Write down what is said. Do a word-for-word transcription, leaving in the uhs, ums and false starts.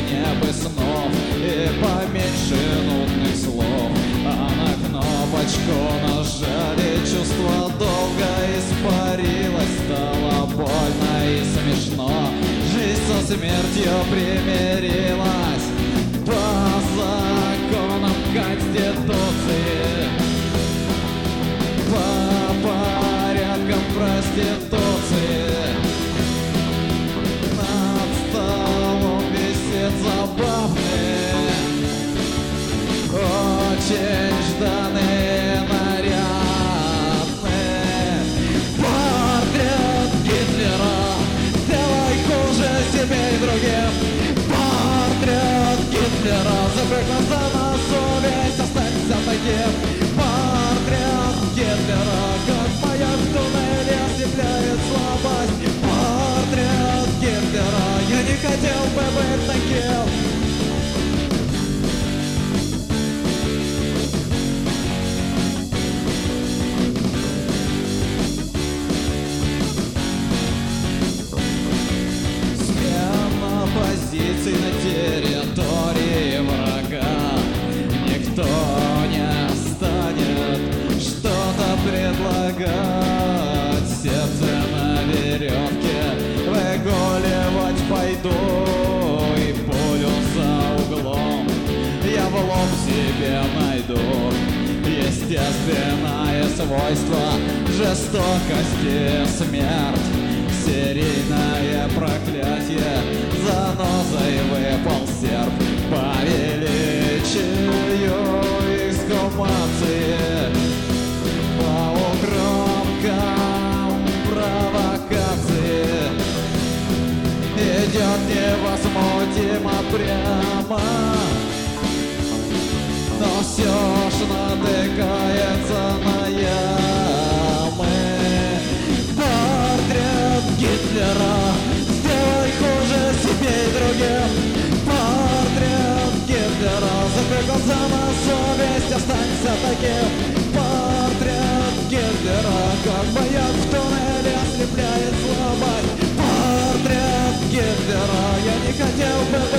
мне бы снов и поменьше нудных слов. А на кнопочку нажали, чувство долго испарилось, стало больно и смешно. Жизнь со смертью примирилась по законам Конституции, по порядкам проституции. Над столом висит забавный, очень жданный, нарядный портрет Гитлера. Сделай хуже себе и другим. Портрет Гитлера. Закрой глаза на совесть, останься таким. Портрет Гитлера, как маяк в туннеле, ослепляет слабость. Портрет Гитлера. Я не хотел бы быть таким. Позиций на территории врага никто не станет что-то предлагать. Сердце на веревке выгуливать пойду, и пулю за углом я в лоб себе найду. Естественное свойство жестокости смерть, серийное проклятие, занозой выпал серп. По величию эксгумации, по укромкам провокации идет невозмутимо прямо, но все ж натыкается на ямы. Портрет Гитлера. Сделай хуже себе и другим. Портрет Гитлера. Закрой глаза на совесть, останься таким. Портрет Гитлера, как маяк в туннеле, ослепляет слабость. Портрет Гитлера. Я не хотел бы